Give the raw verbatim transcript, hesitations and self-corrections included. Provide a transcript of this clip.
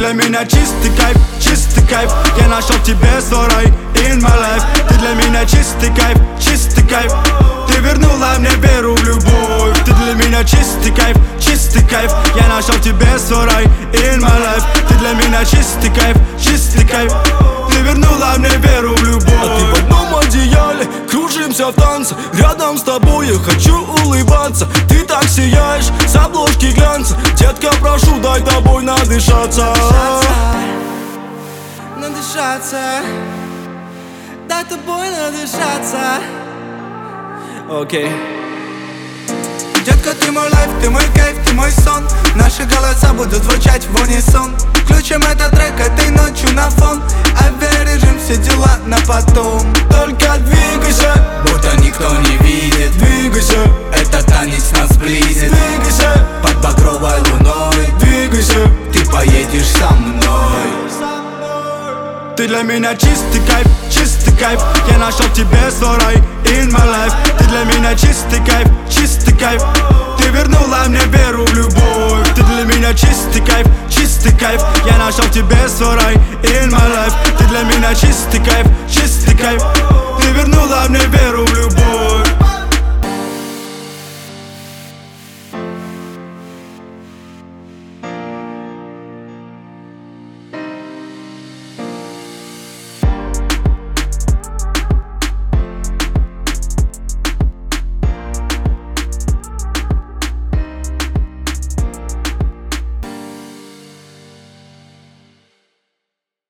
для меня чистый кайф, чистый кайф. Я нашел тебе свой рай in my life. Ты для меня чистый кайф, чистый кайф. Ты вернула мне веру в любовь. Ты для меня чистый кайф, чистый кайф. Я нашел тебе свой рай in my life. Ты для меня чистый кайф, чистый кайф. Ты вернула мне веру в любовь. А ты в одном одеяле, кружимся в танце. Рядом с тобой я хочу улыбаться. Ты так сияешь с обложки глянца. Детка, прошу, дай тобой надышаться. Надышаться, дай тобой надышаться. Окей. Детка, ты мой лайф, ты мой кайф, ты мой сон. Наши голоса будут звучать в унисон. Включим этот трек этой ночью на фон. Авиарежим, все дела на потом. Только двигайся, будто никто не видит. двигайся, этот танец нас близит. двигайся, Под багровой луной двигайся. ты поедешь со мной. Ты для меня чистый кайф, чистый кайф. Я нашел тебе свой рай in my life. Ты для меня чистый кайф, чистый кайф. Ты вернула мне веру в любовь. Ты для меня чистый кайф, чистый кайф. Я нашел тебе свой рай in my life. Ты для меня чистый кайф, чистый кайф.